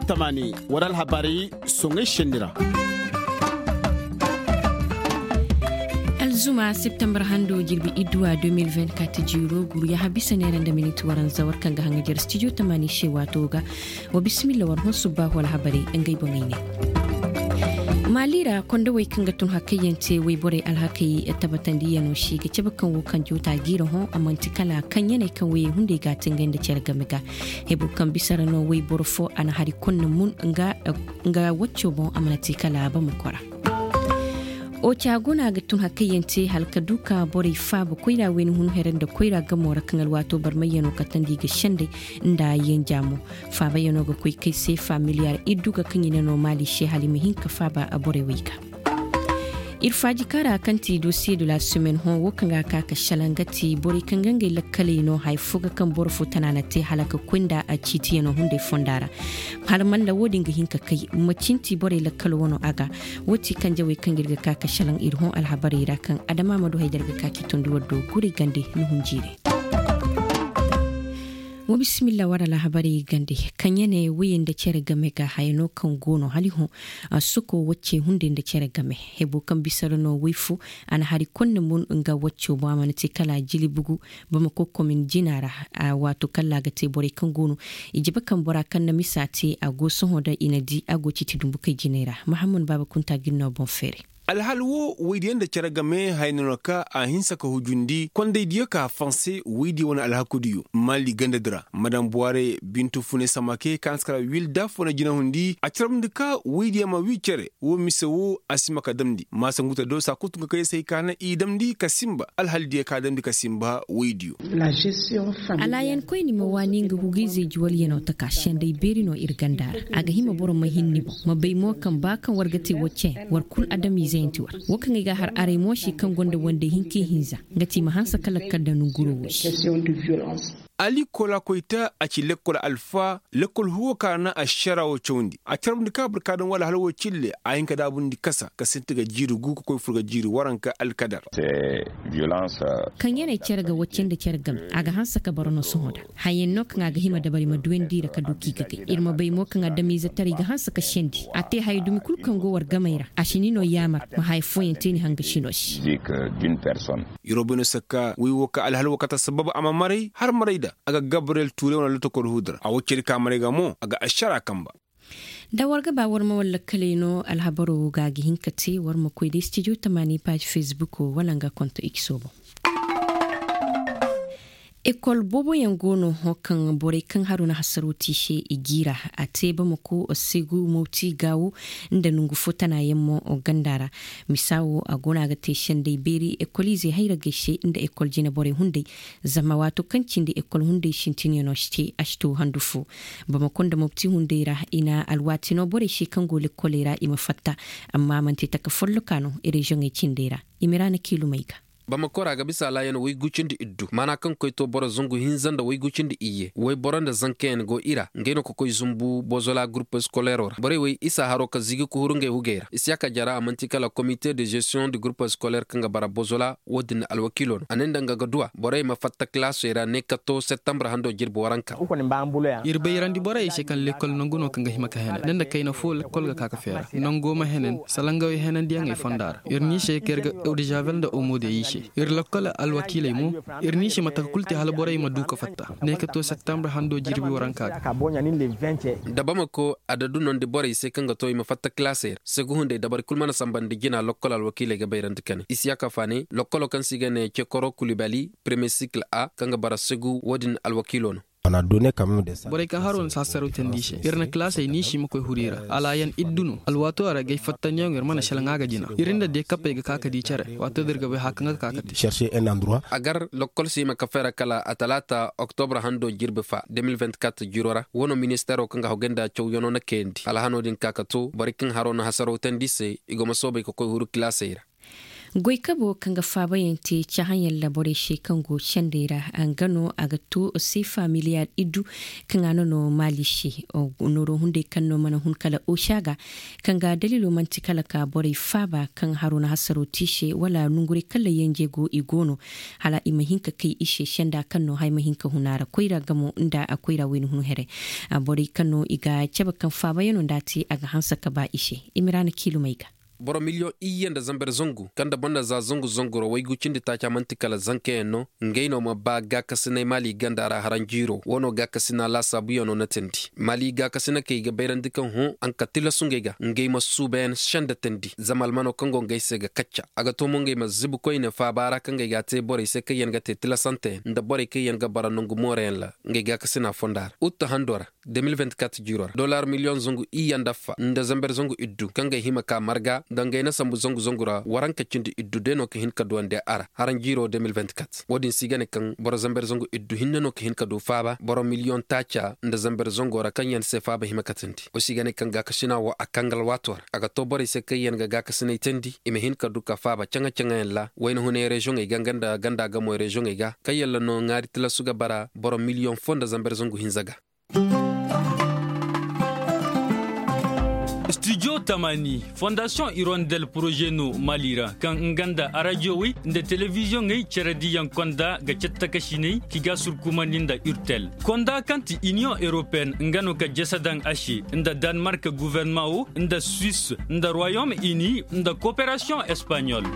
tamani waral habari songe shendira Zuma September hando jirbi idwa 2024 jiro guru ya habisa nera da minute waran zawar kan ga hangajar studio tamani shewa toga wa bismillah war hosu ba wal habari an gaibo mai ne malira konda wai kan gatun hakayance wai bore alhakai tabatan di yano shi ga cibakan wukan jota gira ho amanti kala kan yana kan wai hunde ga tingan da cerga miga hebu kan bisara no wai borfo ana hari kunnan mun nga wacce bon amanati kala ba mu kwara o chaguna ga tun hakayance halka duka bore fa bu koira wen hun heren da koira ga mora kan alwato barmayano katandi ga shande inda yen jamu fa bayano ga koi kai sai familiar iduga kan ina normali she halimi hinka fa ba a bore wika irfaji kara kanti dossier de la semaine hon wokanga kaka shalangati bori kangange lakkale no haifuga kan borfu tanana te halaka kwenda a chiti no hunde fondara parman da wodin ga hinka kai macinti bore lakkalo wono aga woti kanje we kangirga kaka shalang irhon alhabari rakan adama madu haidar ga kaki tondi waddo guri gande no hunjire wa bismillah wara la habari gande kanyane wiyin da cere game ga hayno kan gono haliho suko wacce hundin da cere game hebo kan bisarno wifu an hari kunne mun nga wacce ba man ti kala jili bugu ba mako komin jinara wato kala ga te bore kan gono ijiba kan bora kan na misati agoso hoda inadi agoci ti dumbukai jinera muhammad baba kunta ginno bon fere alhalwo widiyan da kira game hainunaka a hinsa ka hujundi kwanda idiyo ka fanse widi wani alhakudiyo mali ganda dira madam buware bintu fune samake kanskara wil daf wani jina hundi a ciram dika widiya ma wicere wo misawo asima ka damdi masa nguta do sa kutunga kai sai kana i damdi ka simba alhaldiya ka damdi ka simba widiyo alayan koy ni mawani nga hugize juwal yana ta kashen dai beri no irgandara aga hima boro mahinni bo mabai mo kan bakan wargate wacce war kul adami zaintuwar wakan ga har are moshi kan gonda wanda hinki hinza ngati mahansa kala kadda nuguro Ali kola koita a ci lekkola alfa lekkol huwa kana a sharawo choundi a tarum di kabr kadan wala halwo chille a hinka da bundi kasa ka sintiga jiru gu ko koy furga jiru waranka alkadar c'est violence kan yana cerga waccen da cergam aga hansa ka barono sohoda hayen nok nga ga hima da bari maduendi da kaduki gage irma bai mo kan da miza tari ga hansa ka shendi ate haydumi kul kan go war gamaira ashinino yamar ma haifo yentini hanga shinoshi d'une personne yorobino sakka wi woka alhalwo kata sababu amamari har maraida aga Gabriel Touré wala lotokor hudra a wacce ka marega mo aga ashara kamba da warga ba warma walla kaleno alhabaru gagi hinkati warma koy de studio tamani page Facebook wala nga konto iksobo Ekol bobo yangono hokan bore kan haruna hasaruti she igira ateba mako osegu moti gawo nda nungu fotana yemmo o gandara misawo agona ga teshen dai beri ekolize haira geshe inda ekol jina bore hunde zama wato kancin da ekol hunde shintini no shte ashto handufu bamako da mopti hunde ra ina alwati no bore she kan gole kolera ima fatta amma man te taka follo kano e region e cindera imirana kilomaika Bamakora ga bisa la yana wai gucin da iddu mana kan koi to bora zungu hinzan da wai gucin da iye wai boran da zanken go ira ngeno ko koi zumbu bozola groupe scolaire bore wai isa haro ka zigi ku hurunge hugera isya ka jara amantika la comité de gestion du groupe scolaire kanga bara bozola wodin alwakilon anenda nga gadua bore ma fatta classe era ne 14 septembre hando jirbo waranka irbe irandi bore ishe kan l'école nanguno kanga himaka henen nenda kayna fol kol ga kaka fera nango ma henen salanga wi henen diang e fondar irni she kerga eau de javel da omo de ishe irlakala alwakile mu irnishi matakulti halboray maduka fatta nekato septembre hando jirbi waranka dabamako adadu non de boray se kanga toy ma fatta classer segu hunde dabar kulmana sambande gina lokol alwakile ga bayran tikane isiaka fane lokolo kan sigane Chekoro Koulibaly premier cycle A kanga bara segu wodin alwakilon on a donné quand même des ça bore ka haron sa saru tendishe irna classe ni shi mako hurira alayan iddunu alwato ara gay fattanyo ngir mana shalanga ga jina irinda de kappe ga kaka di cere wato dirga be hakanga kaka chercher un endroit agar lokol si makafera kala atalata octobre hando jirbe fa 2024 jurora wono ministero kanga hogenda chow yono na kendi ala hano din kaka to barikin haron hasaro tendise igoma sobe ko huru classe Goikabo kanga fabayente chahanyan labore she kango chandera angano agatu sefa miliyar idu kangano no malishi o noro hunde kanno mana hunkala oshaga kanga dalilo mantikala ka bore faba kan haruna hasaro tishe wala nungure kala yenjego igono hala imahinka kai ishe shanda kanno hay mahinka hunara koira gamo nda akoira wenu hunhere bore kanno iga chaba kan fabayano ndati aga hansa kaba ishe imirana kilo maiga boro milyon iyen da zamber zongu kanda bonna za zongu zongoro way gucindi ta cha mantikala zanke no ngeyno ma ba ga kasina mali gandara haranjiro wono ga kasina la sabuyo no natendi mali ga kasina ke ga beyrandi kan hu an katila sungega ngey ma suben shanda tendi zamal mano kango ngey sega kacca aga to mo ngey ma zibu koyne fa bara kan ngey ga te bore se kayen ga te tila sante nda bore kayen ga bara nongu moren la ngey ga kasina fondar utta handora 2024 juror dollar million zongu iyen dafa nda zamber zongu iddu kan ngey hima ka marga dangay na sambu zongu zongura waranka cindi iddu deno ke hin kadu ande ara haran jiro 2024 wodin sigane kan boro zamber zongu iddu hinnano ke hin kadu faba boro million tacha nda zamber zongora kanyan se faba himakatindi o sigane kan ga kashina wa akangal wator aga to bore se kayen ga kasine tendi ime hin kadu ka faba changa la wayno hune region e ganda ga mo region e ga kayella no ngari tila suga bara boro million fonda zamber zongu hinzaga. Studio Tamani, Fondation Hirondelle Projet No Malira, kan nganda radio wi nda television ngai cheredi yang konda ga cettakashine kiga surkumaninda urtel. Konda kanti Union Européenne ngano ka jesadang ashi nda Danemark gouvernement o nda Suisse nda Royaume-Uni nda coopération espagnole.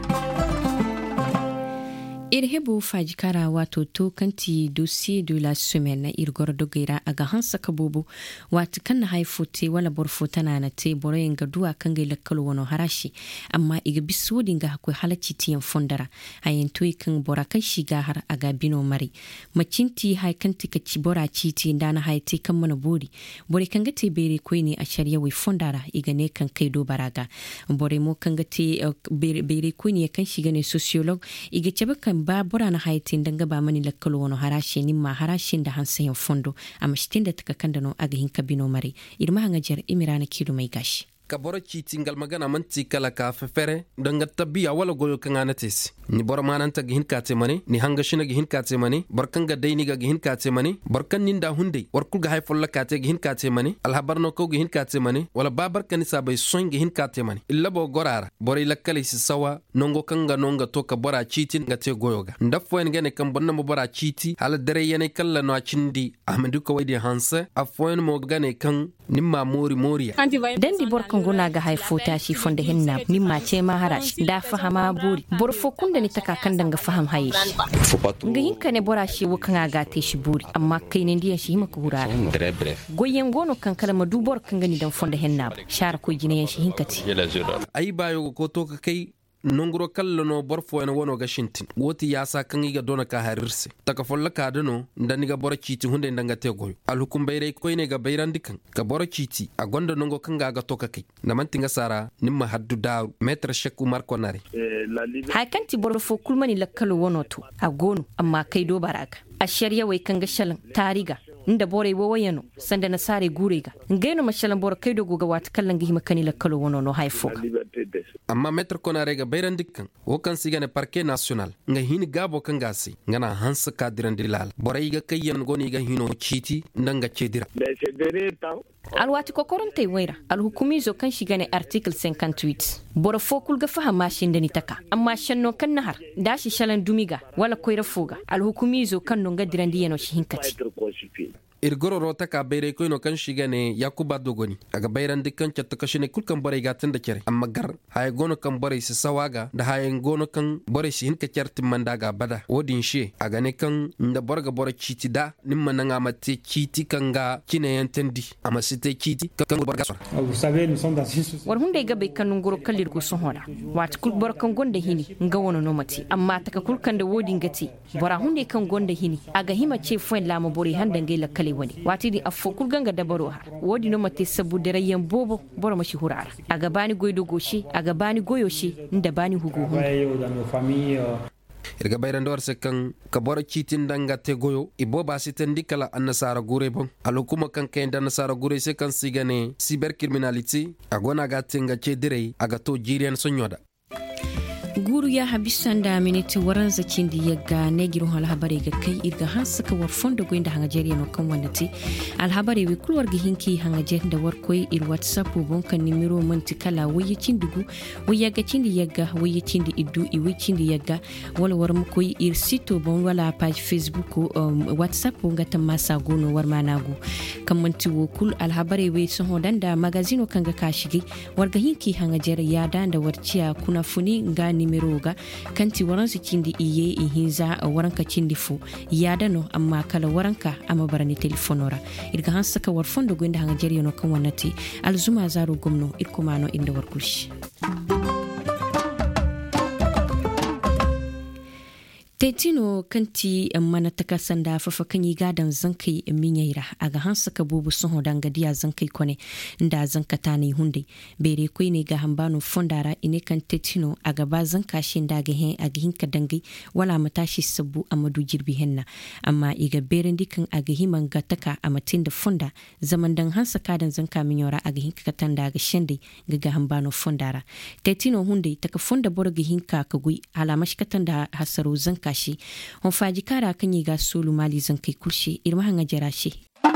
Irhebo fajikara wato to kanti dossier de la semaine na irgor dogera aga hansa kabobo wato kan haifote wala borfota na te boroyen ga duwa kan ga lakkalo wono harashi amma iga bisodin ga akwai halacci tiyan fondara hayen toy kan bora kan shiga har aga bino mari macinti hay kanti ka ci bora citi ndana haite kan mana bori bore kan ga te bere koi ne a shari'a wai fondara iga ne kan kai do baraga bore mo kan ga te bere koi ne kan shiga ne sociolog iga ce kan ba bura na haitin danga ba mani lakkalo wono harashe ni ma harashin da hansayin fondo a mashtin da taka kandano aga hinka bino mare irma hanga jar imirana kilo mai gashi ka boro citingal magana manti kala ka fefere danga tabiya wala goyo kan anates ni boro mananta gihin kate mane ni hanga shina gihin kate mane barkan ga dayni ga gihin kate mane barkan ninda hunde warkul ga hay folla kate gihin kate mane alhabarno ko gihin kate mane wala babar kan sabai son gihin kate mane illa bo gorara boro lakkali si sawa nongo kanga nonga to ka bora citin ga te goyoga ndafo en gane kan bonna mo bora citi hala dare yene kala no cindi ahmedu ko waydi hanse afoen mo gane kan nimma moriya dandi borkan guna ga haifota shi fonda hinna nimma ce ma harash da fahama buri borfo kunda ni taka kan danga faham haye ga hinka ne bora shi wukan ga te shi buri amma kai ne ndiyan shi himaka hurara goyen gono kan kalma dubor kan gani dan fonda hinna shara ko jine shi hinkati ai bayo ko to ka kai nongro kallo no borfo en wono ga shintin woti yasa kan iga dona ka harirse taka folla ka dano ndani ga bora citi hunde ndanga te goyo alhukum bayre ko ne ga bayrandi kan ka bora citi a gonda nongo kan ga toka kai na mantinga sara nimma haddu da metre shekku marko nare hay kanti borfo kulmani lakkalo wono to a gono amma kai do baraka a shari'a wai kan ga shalan tariga inda bore wo wayano sanda na sare gurega ngeno mashalan bor kai do goga wat kallan gi makani lakkalo wono no hayfo amma metre konare ga bayran dikkan wo kan sigane parquet national nga hini gabo kan gasi ngana hansa kadiran dilal bore ga kayyan goni ga hino chiti ndanga cedira alwati ko koronte wayra alhukumizo kan shigane article 58 bor fokul ga fahama shin dani taka amma shanno kan nahar dashi shalan dumiga wala koyra foga alhukumizo kan no ngadiran diyano shi hinkati irgoro rota ka bayre ko no kan shigane yakuba dogoni aga bayran dikkan chatta kashine kulkan bare gatan da kere amma gar hay gono kan bare si sawaga da hay gono kan bare si hinka chartin mandaga bada wodin she aga ne kan nda borga bore chiti da nimma nanga mate chiti kanga kine yantendi amma site chiti kan borga so vous savez nous sommes dans une war hunde ga be kan ngoro kallir go so hoda wat kul bor kan gonda hini nga wono no mati amma taka kul kan da wodin gati bora hunde kan gonda hini aga hima ce fuen lama bore handa ngela kale wani wati di afokul ganga dabaro ha wodi no mate sabu darayen bobo boro mashi hurara aga bani goydo goshi aga bani goyoshi nda bani hugo irga bayran dor se kan ka boro citin danga te goyo ibo ba siten dikala annasara gure bon alukuma kan kayn dan nasara gure se kan sigane cybercriminality agona ga tinga ce direi aga to jirian sonyoda buru ya habisan da miniti waran zacin da ya ga negiro alhabare ga kai irga han saka war fondo goinda hanga jeriya no kan wannati alhabare wi kulwar ga hinki hanga jer da war koy ir whatsapp bon kan nimero manti kala waye cindugu waye ga cindi yaga waye cindi iddu i waye cindi yaga wala war mu koy ir sito bon wala page facebook whatsapp nga tamasa gono war managu kan manti wo kul alhabare wi so hodanda magazino kan ga kashigi war ga hinki hanga jer ya da warciya kuna funi nga nimero ga kanti waransu cindi iye ihinza waranka cindi fu yada no amma kala waranka amma barani telefonora irga han saka war fondo goinda hanga jeriyo no kan wannati alzuma zaro gomno irkumano inda warkulshi Tetino kanti mana takasan da fafakan yi gadan zankai minyaira a ga hansa ka bubu sun hodan gadiya zankai kone da zankata ne hunde bere kwai ne ga hambano fondara ine kan tetino a gaba zanka shi da ga hen a ga hinka dangai wala matashi sabu amadu jirbi henna amma iga beren dikan a ga himan gataka a matin da fonda zaman dan hansa kadan zanka minyora a ga hinka katan da ga shende ga hambano fondara tetino hunde taka fonda bor ga hinka ka gui alamash katan da hasaro zanka shi on faji kara kan yi ga solu mali zan kai kulshi irma hanga jara shi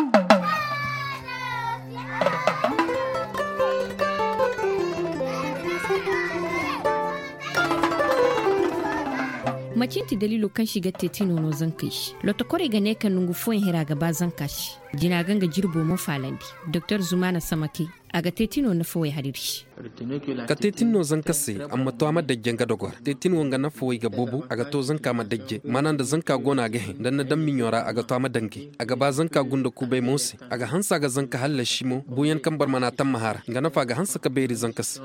macinti dalilu kan shiga tetino no zan kai shi lotokore ga ne kan nungu foyin hira gaba zan kashi jina ganga jirbo mo falandi dr zumana samaki aga tetino na foyi hadirshi ka tetino zan kase amma to amma dajjen ga dogor tetino nga na foyi ga bobu aga to zan kama dajje manan da zan ka gona ga hen dan na dan minyora aga to amma dangi aga ba zan ka gunda ku bai mosi aga hansa ga zan ka hallashi mo buyan kan bar mana tan mahara ga na fa ga hansa ka beri zan kase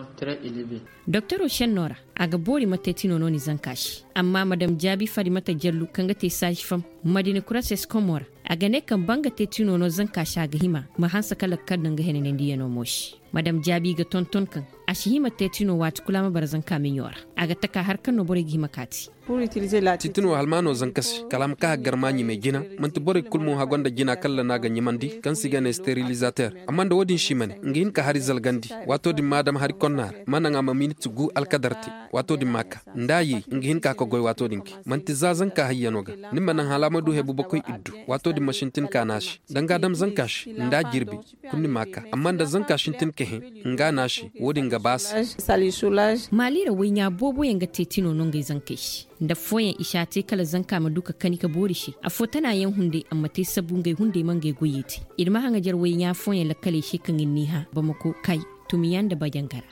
dr oshen nora aga bori mata tetino no ni zan kashi amma madam jabi fari mata jallu kan ga te sashi fam madina kurases komora a gane kan banga tetino no zan kasha ga hima ma hansa kala kaddan ga henen ndiya no moshi madam jabi ga tonton kan a shi hima tetino wat kula ma barzan kamin yora aga taka har kan no bore gi hima kati titino halmano zan kas kalam ka garmani me gina man to bore kulmu ha gonda gina kala na ga nyimandi kan siga ne sterilisateur amma da wodin shi mane ngin ka hari zalgandi wato di madam hari konnar mananga ma minute gu alkadarti wato di maka ndayi ngin ka ko goy wato dinki man tizazan ka hayyanoga nimman halamadu hebu bakoy iddu wato di mashintin kanashi danga dam zan kash nda girbi kunni maka amma da zan kashin tin ke nga nashi wodin ga bas malira winya bobo yanga tetino non ga zan kashi da foyen ishate kala zanka ma duka kanika borishi a fotana yan hunde amma te sabungai hunde mangai goyeti irma hanga jarwai nya foyen la kale shi kan niha ba mako kai tumiyan da bajangara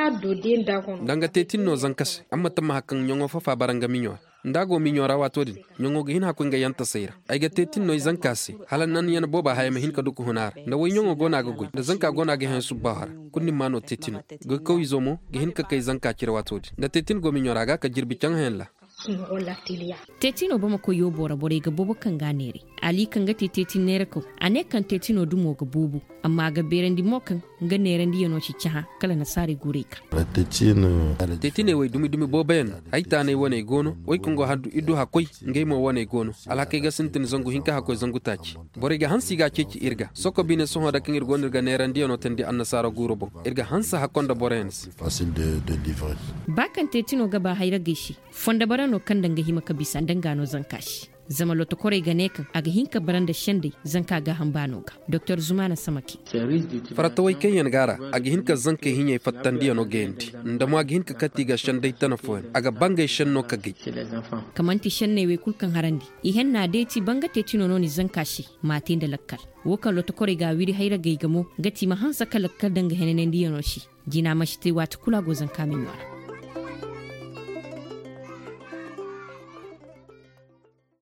danga tetino zan kas amma tamma hakan nyongo fa baranga minyo ndago minyora wato din nyongo ga hina kunga yanta sayra ai ga tetino zan kasi halan nan yana boba haya mahin ka duku hunar da wai nyongo gona ga goy da zanka gona ga hen subahar kunni mano tetino ga kawi zomo ga hin ka kai zanka kira wato din da tetin go minyora ga ka jirbi can hen la tetino bama ko yo bora bore ga bobo kan ganere ali kan ga tetin nere ko ane kan tetino dumo ga bobu amma ga berendi mokan ga nerendi yono ci chaha kala na sare gure ka tetine wai dumi boben aita ne wone gono wai kungo haddu iddu hakoi ngai mo wone gono alake ga sintin zangu hinka hakoi zangu taci bore ga hansi ga ceci irga soko bine so hoda kan irgo ga nerendi yono tendi annasara guro bon irga hansa hakonda borens facile de livrer bakan tetino ga ba hayra gishi fonda barano kan danga hima kabisa dangano zankashi zama loto kore gane kan aga hinka baranda shende zanka ga hambano ga dr zumana samaki farata wai kayan gara aga hinka zanka hinya fattandi no genti ndamo aga hinka katti ga shende tanafo aga banga shanno kage kamanti shanne we kulkan harandi ihen na deti banga tetino no ni zankashi matin da lakkal wokan loto kore ga wiri hayra gaigamo gati ma hansa kala danga henene ndiyo no shi jina mashti wat kula go zanka min wara